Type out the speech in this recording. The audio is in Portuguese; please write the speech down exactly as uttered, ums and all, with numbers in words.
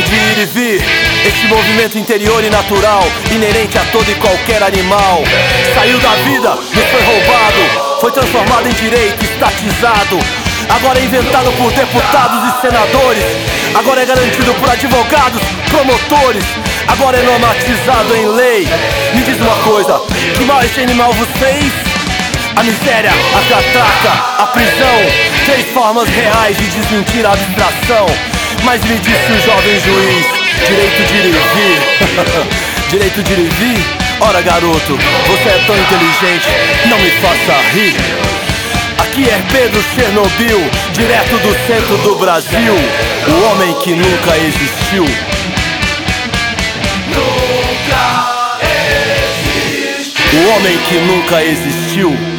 de ir e vir, esse movimento interior e natural, inerente a todo e qualquer animal. Saiu da vida, nos foi roubado, foi transformado em direito, estatizado. Agora é inventado por deputados e senadores. Agora é garantido por advogados, promotores. Agora é normatizado em lei. Me diz uma coisa, que mal esse animal vos fez? A miséria, a catraca, a prisão, três formas reais de desmentir a abstração. Mas me disse o jovem juiz, direito de ir e vir. Direito de ir e vir? Ora garoto, você é tão inteligente, não me faça rir. Aqui é Pedro Chernobyl, direto do centro do Brasil, o homem que nunca existiu. Nunca existiu. O homem que nunca existiu.